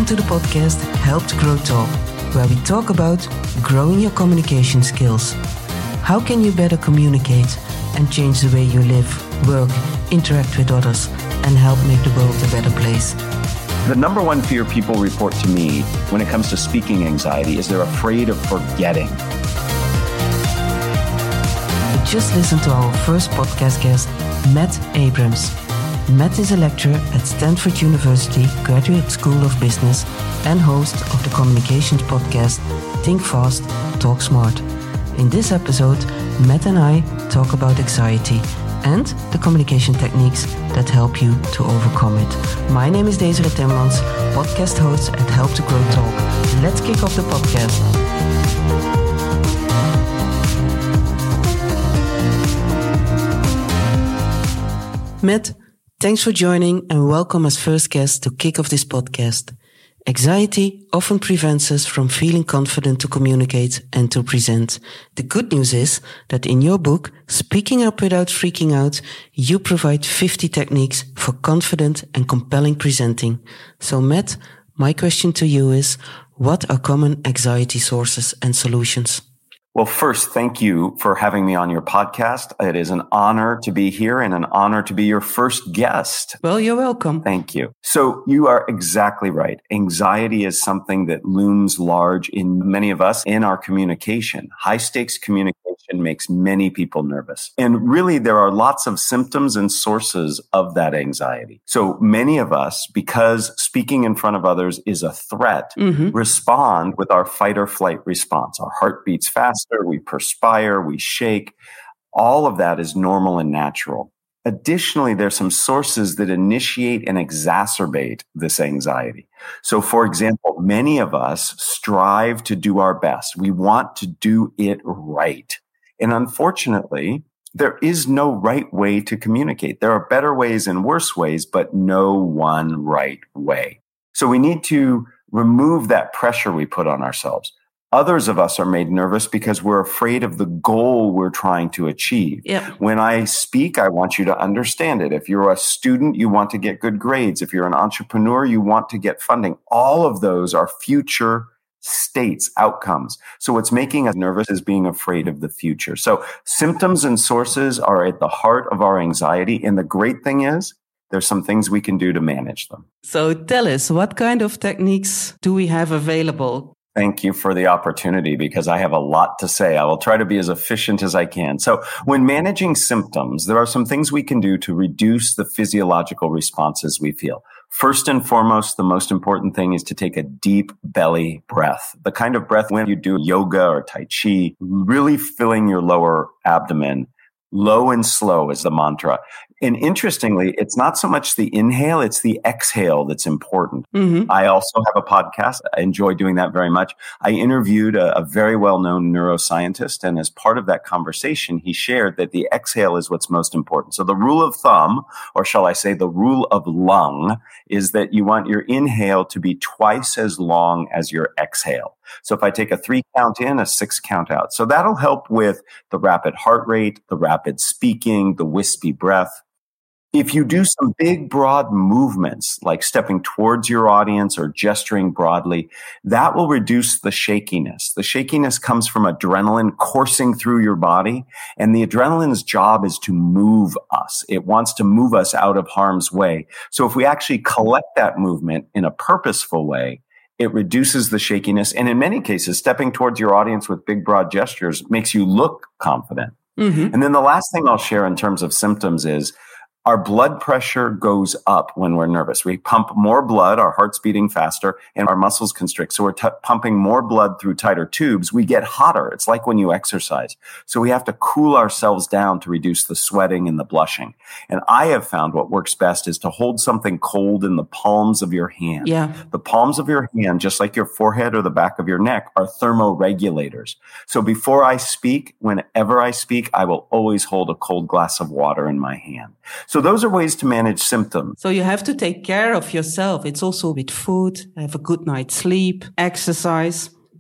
to the podcast Help to Grow Talk, where we talk about growing your communication skills. How can you better communicate and change the way you live, work, interact with others, and help make the world a better place? The number one fear people report to me when it comes to speaking anxiety is they're afraid of forgetting. We just listened to our first podcast guest, Matt Abrams. Matt is a lecturer at Stanford University Graduate School of Business and host of the communications podcast Think Fast, Talk Smart. In this episode, Matt and I talk about anxiety and the communication techniques that help you to overcome it. My name is Desiree Timmermans, podcast host at Help to Grow Talk. Let's kick off the podcast. Matt, thanks for joining and welcome as first guest to kick off this podcast. Anxiety often prevents us from feeling confident to communicate and to present. The good news is that in your book, Speaking Up Without Freaking Out, you provide 50 techniques for confident and compelling presenting. So Matt, my question to you is, what are common anxiety sources and solutions? Well, first, thank you for having me on your podcast. It is an honor to be here and an honor to be your first guest. Well, you're welcome. Thank you. So you are exactly right. Anxiety is something that looms large in many of us in our communication. High stakes communication makes many people nervous. And really, there are lots of symptoms and sources of that anxiety. So many of us, because speaking in front of others is a threat, respond with our fight or flight response. Our heart beats faster, we perspire, we shake. All of that is normal and natural. Additionally, there's some sources that initiate and exacerbate this anxiety. So, for example, many of us strive to do our best. We want to do it right. And unfortunately, there is no right way to communicate. There are better ways and worse ways, but no one right way. So we need to remove that pressure we put on ourselves. Others of us are made nervous because we're afraid of the goal we're trying to achieve. Yep. When I speak, I want you to understand it. If you're a student, you want to get good grades. If you're an entrepreneur, you want to get funding. All of those are future states, outcomes. So what's making us nervous is being afraid of the future. So symptoms and sources are at the heart of our anxiety. And the great thing is, there's some things we can do to manage them. So tell us, what kind of techniques do we have available? Thank you for the opportunity because I have a lot to say. I will try to be as efficient as I can. So when managing symptoms, there are some things we can do to reduce the physiological responses we feel. First and foremost, the most important thing is to take a deep belly breath. The kind of breath when you do yoga or Tai Chi, really filling your lower abdomen. Low and slow is the mantra. And interestingly, it's not so much the inhale, it's the exhale that's important. I also have a podcast. I enjoy doing that very much. I interviewed a very well-known neuroscientist, and as part of that conversation, he shared that the exhale is what's most important. So the rule of thumb, or shall I say the rule of lung, is that you want your inhale to be twice as long as your exhale. So if I take a 3 count in, a 6 count out. So that'll help with the rapid heart rate, the rapid speaking, the wispy breath. If you do some big, broad movements, like stepping towards your audience or gesturing broadly, that will reduce the shakiness. The shakiness comes from adrenaline coursing through your body, and the adrenaline's job is to move us. It wants to move us out of harm's way. So if we actually collect that movement in a purposeful way, it reduces the shakiness. And in many cases, stepping towards your audience with big, broad gestures makes you look confident. And then the last thing I'll share in terms of symptoms is our blood pressure goes up when we're nervous. We pump more blood, our heart's beating faster, and our muscles constrict. So we're pumping more blood through tighter tubes. We get hotter. It's like when you exercise. So we have to cool ourselves down to reduce the sweating and the blushing. And I have found what works best is to hold something cold in the palms of your hand. Yeah. The palms of your hand, just like your forehead or the back of your neck, are thermoregulators. So before I speak, whenever I speak, I will always hold a cold glass of water in my hand. So those are ways to manage symptoms. So you have to take care of yourself. It's also with food, have a good night's sleep, exercise.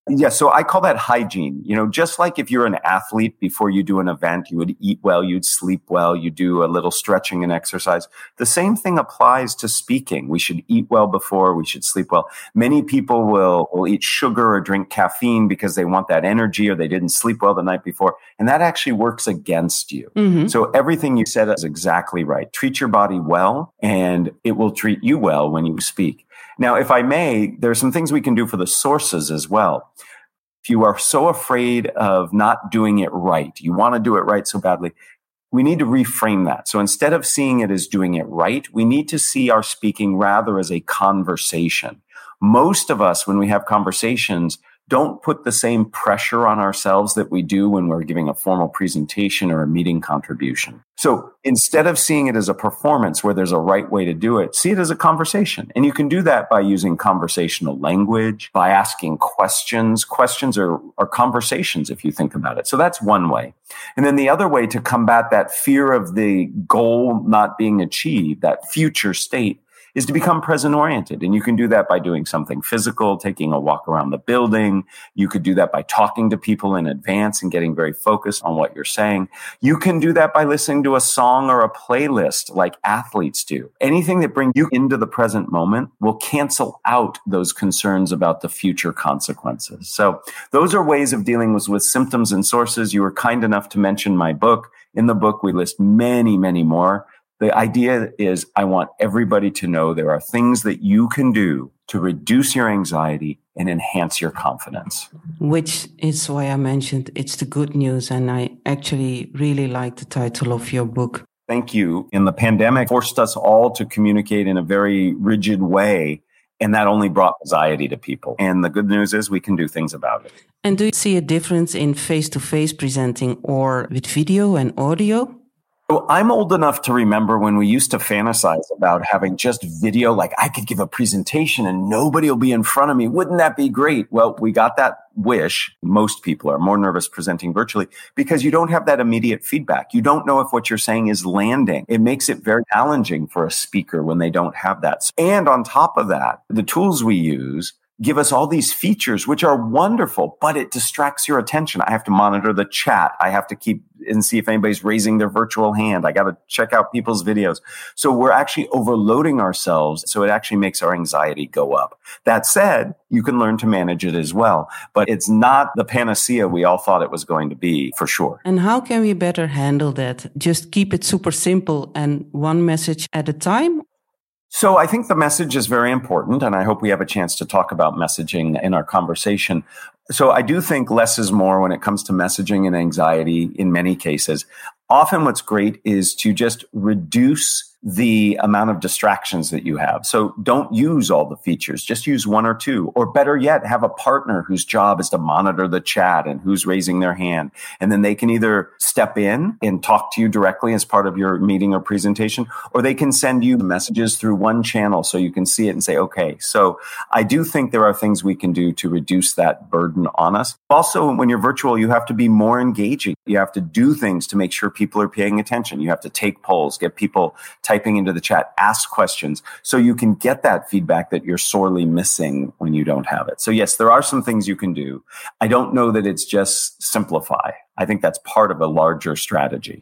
Yeah, so I call that hygiene. Just like if you're an athlete, before you do an event, you would eat well, you'd sleep well, you do a little stretching and exercise. The same thing applies to speaking. We should eat well before, we should sleep well. Many people will eat sugar or drink caffeine because they want that energy or they didn't sleep well the night before. And that actually works against you. Mm-hmm. So everything you said is exactly right. Treat your body well and it will treat you well when you speak. Now, if I may, there are some things we can do for the sources as well. If you are so afraid of not doing it right, you want to do it right so badly, we need to reframe that. So instead of seeing it as doing it right, we need to see our speaking rather as a conversation. Most of us, when we have conversations, don't put the same pressure on ourselves that we do when we're giving a formal presentation or a meeting contribution. So instead of seeing it as a performance where there's a right way to do it, see it as a conversation. And you can do that by using conversational language, by asking questions. Questions are conversations if you think about it. So that's one way. And then the other way to combat that fear of the goal not being achieved, that future state, is to become present-oriented. And you can do that by doing something physical, taking a walk around the building. You could do that by talking to people in advance and getting very focused on what you're saying. You can do that by listening to a song or a playlist like athletes do. Anything that brings you into the present moment will cancel out those concerns about the future consequences. So those are ways of dealing with symptoms and sources. You were kind enough to mention my book. In the book, we list many, many more. The idea is I want everybody to know there are things that you can do to reduce your anxiety and enhance your confidence. Which is why I mentioned it's the good news. And I actually really like the title of your book. Thank you. And the pandemic forced us all to communicate in a very rigid way. And that only brought anxiety to people. And the good news is we can do things about it. And do you see a difference in face-to-face presenting or with video and audio? So I'm old enough to remember when we used to fantasize about having just video, like I could give a presentation and nobody will be in front of me. Wouldn't that be great? Well, we got that wish. Most people are more nervous presenting virtually because you don't have that immediate feedback. You don't know if what you're saying is landing. It makes it very challenging for a speaker when they don't have that. And on top of that, the tools we use give us all these features, which are wonderful, but it distracts your attention. I have to monitor the chat. I have to keep and see if anybody's raising their virtual hand. I got to check out people's videos. So we're actually overloading ourselves. So it actually makes our anxiety go up. That said, you can learn to manage it as well, but it's not the panacea we all thought it was going to be, for sure. And how can we better handle that? Just keep it super simple and one message at a time? So I think the message is very important, and I hope we have a chance to talk about messaging in our conversation. So I do think less is more when it comes to messaging and anxiety in many cases. Often what's great is to just reduce the amount of distractions that you have. So don't use all the features, just use one or two, or better yet, have a partner whose job is to monitor the chat and who's raising their hand. And then they can either step in and talk to you directly as part of your meeting or presentation, or they can send you messages through one channel so you can see it and say, okay. So I do think there are things we can do to reduce that burden on us. Also, when you're virtual, you have to be more engaging. You have to do things to make sure people are paying attention. You have to take polls, get people typing into the chat, ask questions, so you can get that feedback that you're sorely missing when you don't have it. So yes, there are some things you can do. I don't know that it's just simplify. I think that's part of a larger strategy.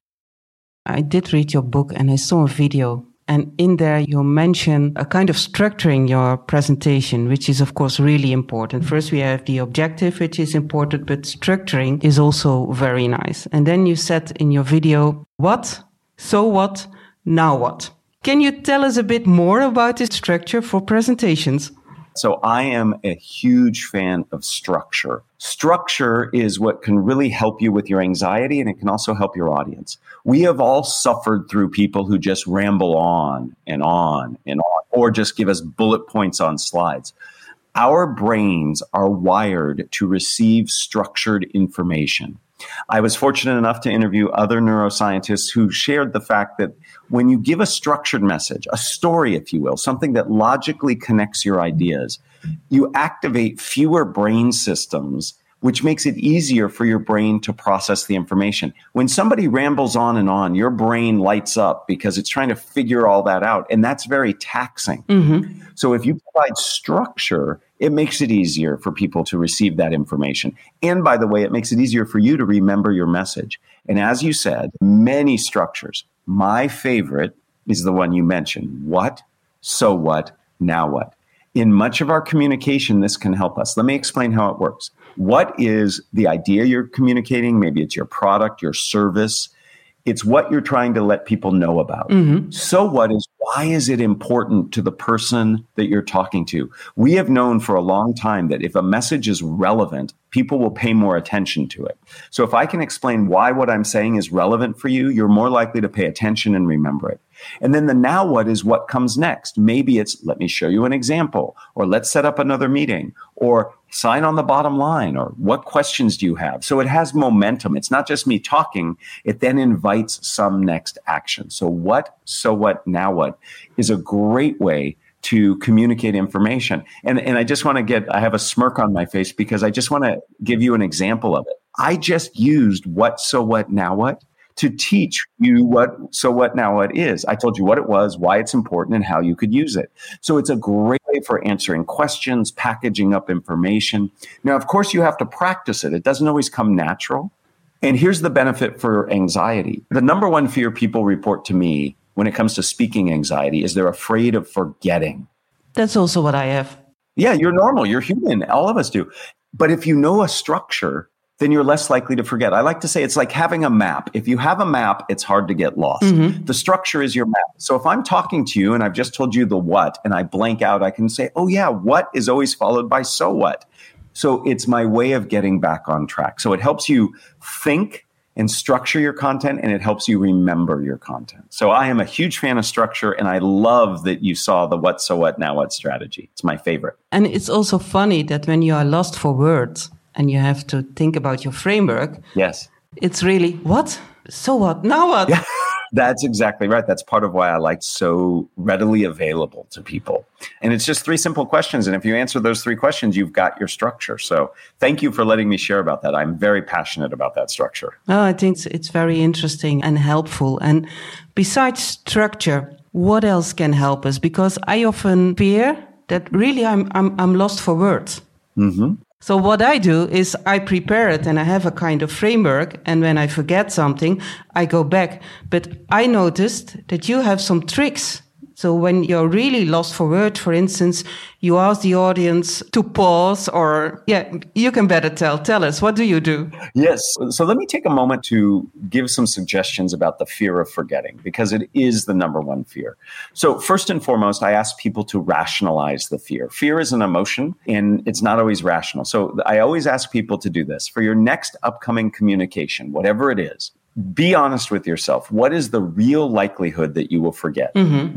I did read your book and I saw a video. And in there, you mention a kind of structuring your presentation, which is, of course, really important. First, we have the objective, which is important, but structuring is also very nice. And then you said in your video, what? So what? Now what? Can you tell us a bit more about this structure for presentations? So I am a huge fan of structure. Structure is what can really help you with your anxiety, and it can also help your audience. We have all suffered through people who just ramble on and on and on, or just give us bullet points on slides. Our brains are wired to receive structured information. I was fortunate enough to interview other neuroscientists who shared the fact that when you give a structured message, a story, if you will, something that logically connects your ideas, you activate fewer brain systems which makes it easier for your brain to process the information. When somebody rambles on and on, your brain lights up because it's trying to figure all that out. And that's very taxing. Mm-hmm. So if you provide structure, it makes it easier for people to receive that information. And by the way, it makes it easier for you to remember your message. And as you said, many structures. My favorite is the one you mentioned. What? So what? Now what? In much of our communication, this can help us. Let me explain how it works. What is the idea you're communicating? Maybe it's your product, your service. It's what you're trying to let people know about. Mm-hmm. So what is, why is it important to the person that you're talking to? We have known for a long time that if a message is relevant, people will pay more attention to it. So if I can explain why what I'm saying is relevant for you, you're more likely to pay attention and remember it. And then the now what is what comes next. Maybe it's, let me show you an example, or let's set up another meeting, or sign on the bottom line, or what questions do you have? So it has momentum. It's not just me talking. It then invites some next action. So what, so what, now what is a great way to communicate information. And I just want to I have a smirk on my face because I just want to give you an example of it. I just used what, so what, now what to teach you what, so what, now what is. I told you what it was, why it's important, and how you could use it. So it's a great way for answering questions, packaging up information. Now, of course, you have to practice it. It doesn't always come natural. And here's the benefit for anxiety. The number one fear people report to me when it comes to speaking anxiety is they're afraid of forgetting. That's also what I have. Yeah, you're normal. You're human. All of us do. But if you know a structure, then you're less likely to forget. I like to say it's like having a map. If you have a map, it's hard to get lost. Mm-hmm. The structure is your map. So if I'm talking to you and I've just told you the what and I blank out, I can say, oh yeah, what is always followed by so what. So it's my way of getting back on track. So it helps you think and structure your content, and it helps you remember your content. So I am a huge fan of structure, and I love that you saw the what, so what, now what strategy. It's my favorite. And it's also funny that when you are lost for words and you have to think about your framework, yes, it's really what, so what, now what? Yeah, that's exactly right. That's part of why I like so readily available to people. And it's just 3 simple questions. And if you answer those 3 questions, you've got your structure. So thank you for letting me share about that. I'm very passionate about that structure. Oh, I think it's very interesting and helpful. And besides structure, what else can help us? Because I often fear that really I'm lost for words. Mm-hmm. So what I do is I prepare it and I have a kind of framework. And when I forget something, I go back. But I noticed that you have some tricks. So when you're really lost for words, for instance, you ask the audience to pause, or you can better tell us, what do you do? Yes. So let me take a moment to give some suggestions about the fear of forgetting, because it is the number one fear. So first and foremost, I ask people to rationalize the fear. Fear is an emotion and it's not always rational. So I always ask people to do this. For your next upcoming communication, whatever it is, be honest with yourself. What is the real likelihood that you will forget?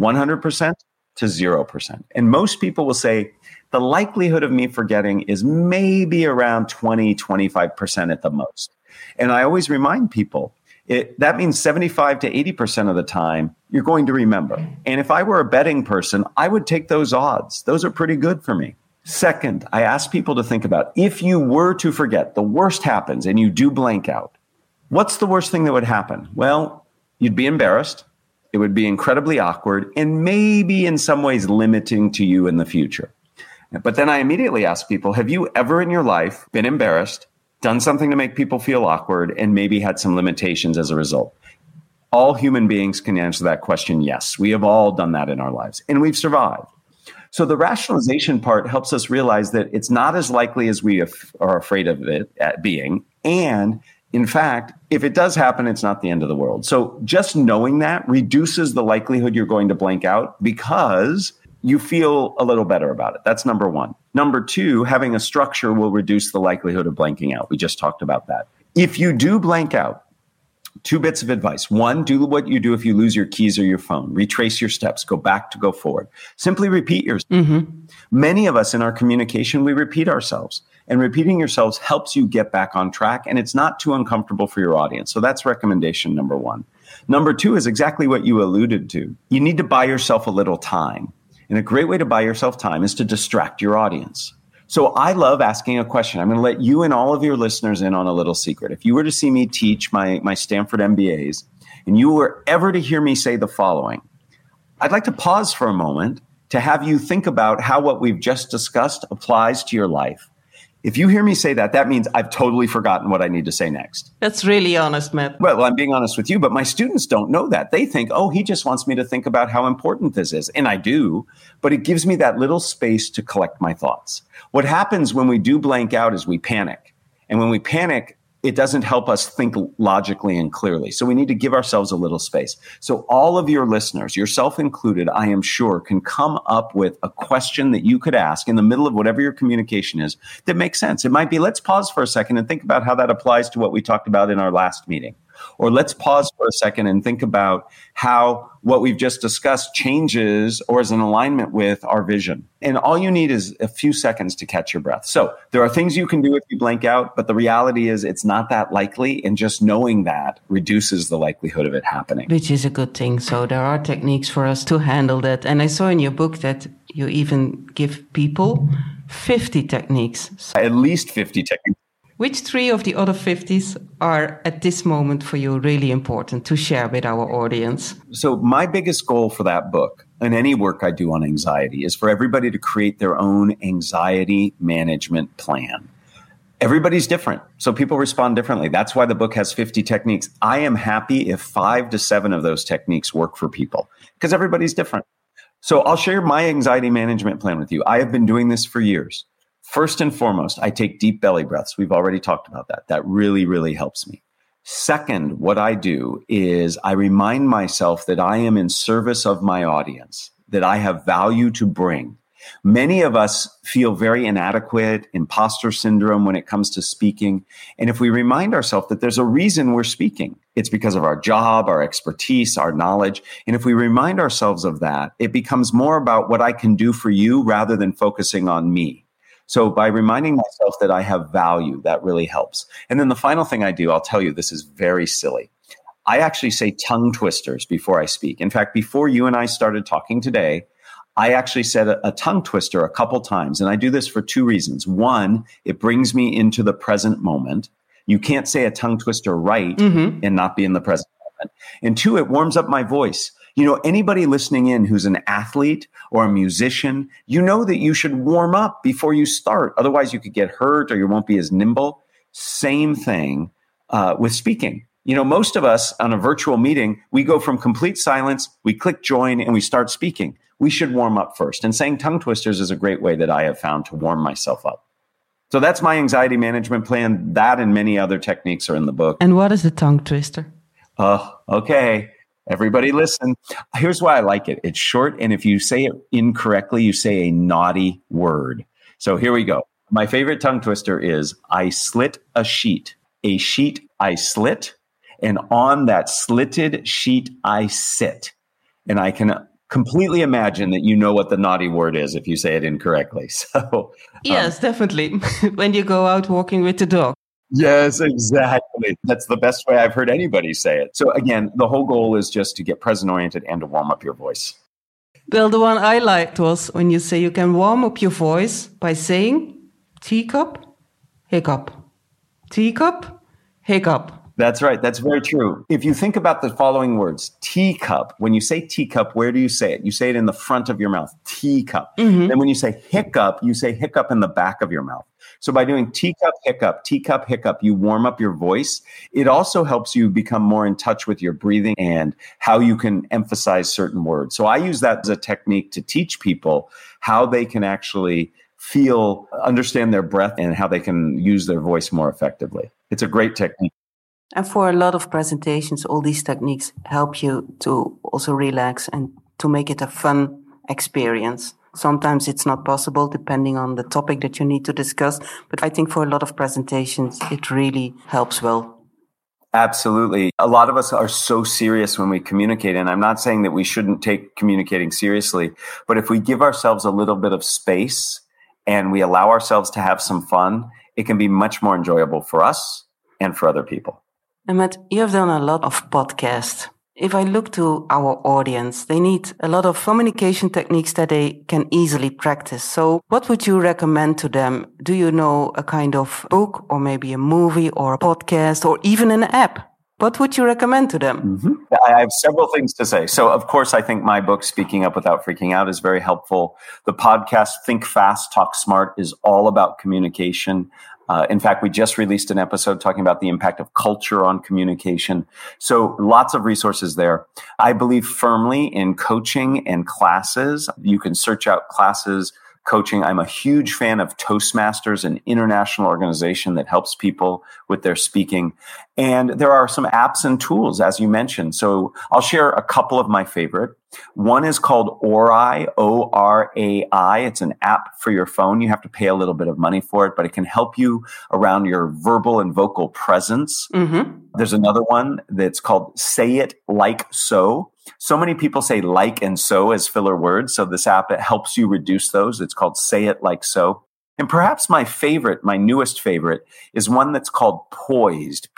100% to 0%. And most people will say, the likelihood of me forgetting is maybe around 20, 25% at the most. And I always remind people, that means 75 to 80% of the time, you're going to remember. And if I were a betting person, I would take those odds. Those are pretty good for me. Second, I ask people to think about, if you were to forget, the worst happens and you do blank out, what's the worst thing that would happen? Well, you'd be embarrassed. It would be incredibly awkward and maybe in some ways limiting to you in the future. But then I immediately ask people, have you ever in your life been embarrassed, done something to make people feel awkward, and maybe had some limitations as a result? All human beings can answer that question, yes. We have all done that in our lives, and we've survived. So the rationalization part helps us realize that it's not as likely as we are afraid of it being, and in fact, if it does happen, it's not the end of the world. So just knowing that reduces the likelihood you're going to blank out because you feel a little better about it. That's number one. Number two, having a structure will reduce the likelihood of blanking out. We just talked about that. If you do blank out, 2 bits of advice. 1, do what you do if you lose your keys or your phone. Retrace your steps. Go back to go forward. Simply repeat yourself. Mm-hmm. Many of us in our communication, we repeat ourselves. And repeating yourselves helps you get back on track, and it's not too uncomfortable for your audience. So that's recommendation number 1. Number 2 is exactly what you alluded to. You need to buy yourself a little time. And a great way to buy yourself time is to distract your audience. So I love asking a question. I'm going to let you and all of your listeners in on a little secret. If you were to see me teach my Stanford MBAs, and you were ever to hear me say the following, I'd like to pause for a moment to have you think about how what we've just discussed applies to your life. If you hear me say that, that means I've totally forgotten what I need to say next. That's really honest, Matt. Well, I'm being honest with you, but my students don't know that. They think, oh, he just wants me to think about how important this is. And I do, but it gives me that little space to collect my thoughts. What happens when we do blank out is we panic. And when we panic, it doesn't help us think logically and clearly. So we need to give ourselves a little space. So all of your listeners, yourself included, I am sure, can come up with a question that you could ask in the middle of whatever your communication is that makes sense. It might be, let's pause for a second and think about how that applies to what we talked about in our last meeting. Or let's pause for a second and think about how what we've just discussed changes or is in alignment with our vision. And all you need is a few seconds to catch your breath. So there are things you can do if you blank out, but the reality is it's not that likely. And just knowing that reduces the likelihood of it happening. Which is a good thing. So there are techniques for us to handle that. And I saw in your book that you even give people 50 techniques. At least 50 techniques. Which 3 of the other 50s are at this moment for you really important to share with our audience? So my biggest goal for that book and any work I do on anxiety is for everybody to create their own anxiety management plan. Everybody's different, so people respond differently. That's why the book has 50 techniques. I am happy if 5 to 7 of those techniques work for people because everybody's different. So I'll share my anxiety management plan with you. I have been doing this for years. First and foremost, I take deep belly breaths. We've already talked about that. That really, really helps me. Second, what I do is I remind myself that I am in service of my audience, that I have value to bring. Many of us feel very inadequate, imposter syndrome when it comes to speaking. And if we remind ourselves that there's a reason we're speaking, it's because of our job, our expertise, our knowledge. And if we remind ourselves of that, it becomes more about what I can do for you rather than focusing on me. So by reminding myself that I have value, that really helps. And then the final thing I do, I'll tell you, this is very silly. I actually say tongue twisters before I speak. In fact, before you and I started talking today, I actually said a tongue twister a couple times. And I do this for 2 reasons. One, it brings me into the present moment. You can't say a tongue twister right and not be in the present moment. And 2, it warms up my voice. You know, anybody listening in who's an athlete or a musician, you know that you should warm up before you start. Otherwise, you could get hurt or you won't be as nimble. Same thing with speaking. You know, most of us on a virtual meeting, we go from complete silence, we click join, and we start speaking. We should warm up first. And saying tongue twisters is a great way that I have found to warm myself up. So that's my anxiety management plan. That and many other techniques are in the book. And what is a tongue twister? Okay. Everybody listen. Here's why I like it. It's short, and if you say it incorrectly, you say a naughty word. So here we go. My favorite tongue twister is I slit a sheet. A sheet I slit, and on that slitted sheet I sit. And I can completely imagine that you know what the naughty word is if you say it incorrectly. So yes, definitely. When you go out walking with the dog. Yes, exactly. That's the best way I've heard anybody say it. So again, the whole goal is just to get present-oriented and to warm up your voice. Well, the one I liked was when you say you can warm up your voice by saying teacup, hiccup, teacup, hiccup. That's right. That's very true. If you think about the following words, teacup, when you say teacup, where do you say it? You say it in the front of your mouth, teacup. Then when you say hiccup in the back of your mouth. So by doing teacup, hiccup, you warm up your voice. It also helps you become more in touch with your breathing and how you can emphasize certain words. So I use that as a technique to teach people how they can actually understand their breath and how they can use their voice more effectively. It's a great technique. And for a lot of presentations, all these techniques help you to also relax and to make it a fun experience. Sometimes it's not possible depending on the topic that you need to discuss. But I think for a lot of presentations, it really helps well. Absolutely. A lot of us are so serious when we communicate. And I'm not saying that we shouldn't take communicating seriously. But if we give ourselves a little bit of space and we allow ourselves to have some fun, it can be much more enjoyable for us and for other people. And Matt, you have done a lot of podcasts. If I look to our audience, they need a lot of communication techniques that they can easily practice. So what would you recommend to them? Do you know a kind of book or maybe a movie or a podcast or even an app? What would you recommend to them? Mm-hmm. I have several things to say. So, of course, I think my book, Speaking Up Without Freaking Out, is very helpful. The podcast, Think Fast, Talk Smart, is all about communication. In fact, we just released an episode talking about the impact of culture on communication. So lots of resources there. I believe firmly in coaching and classes. You can search out classes, coaching. I'm a huge fan of Toastmasters, an international organization that helps people with their speaking. And there are some apps and tools, as you mentioned. So I'll share a couple of my favorite. One is called Orai, O-R-A-I. It's an app for your phone. You have to pay a little bit of money for it, but it can help you around your verbal and vocal presence. Mm-hmm. There's another one that's called Say It Like So. So many people say like and so as filler words. So this app, it helps you reduce those. It's called Say It Like So. And perhaps my favorite, my newest favorite, is one that's called Poised,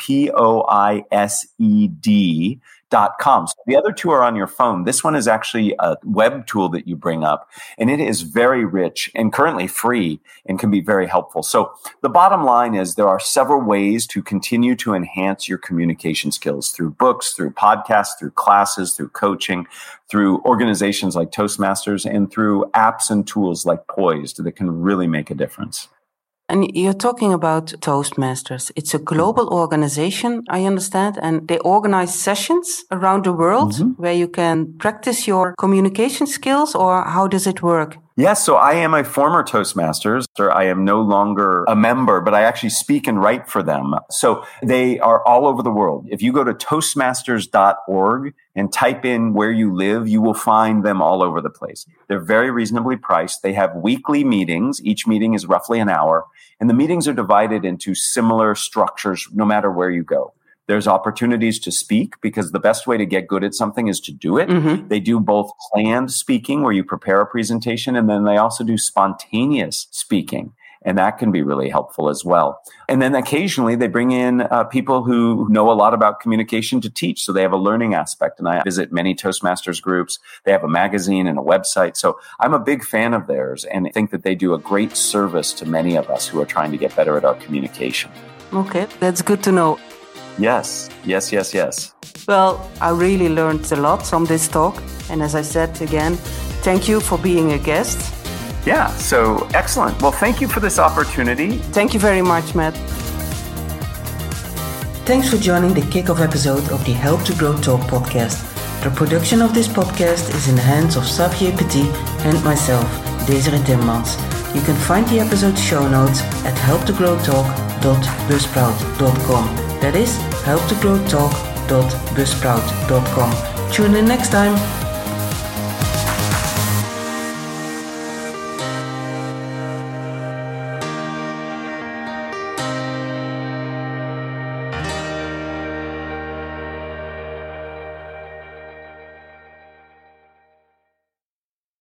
Poised.com. So the other two are on your phone. This one is actually a web tool that you bring up, and it is very rich and currently free and can be very helpful. So the bottom line is there are several ways to continue to enhance your communication skills through books, through podcasts, through classes, through coaching, through organizations like Toastmasters, and through apps and tools like Poised that can really make a difference. And you're talking about Toastmasters. It's a global organization, I understand, and they organize sessions around the world where you can practice your communication skills, or how does it work? Yes, so I am a former Toastmasters. I am no longer a member, but I actually speak and write for them. So they are all over the world. If you go to Toastmasters.org and type in where you live, you will find them all over the place. They're very reasonably priced. They have weekly meetings. Each meeting is roughly an hour, and the meetings are divided into similar structures no matter where you go. There's opportunities to speak because the best way to get good at something is to do it. Mm-hmm. They do both planned speaking where you prepare a presentation, and then they also do spontaneous speaking. And that can be really helpful as well. And then occasionally they bring in people who know a lot about communication to teach. So they have a learning aspect. And I visit many Toastmasters groups. They have a magazine and a website. So I'm a big fan of theirs and I think that they do a great service to many of us who are trying to get better at our communication. Okay, that's good to know. Yes. Well, I really learned a lot from this talk. And as I said again, thank you for being a guest. Yeah, so excellent. Well, thank you for this opportunity. Thank you very much, Matt. Thanks for joining the kickoff episode of the Help to Grow Talk podcast. The production of this podcast is in the hands of Xavier Petit and myself, Desiree Timmermans. You can find the episode show notes at helptogrowtalk.buzzsprout.com. That is helptogrowtalk.buzzsprout.com. Tune in next time.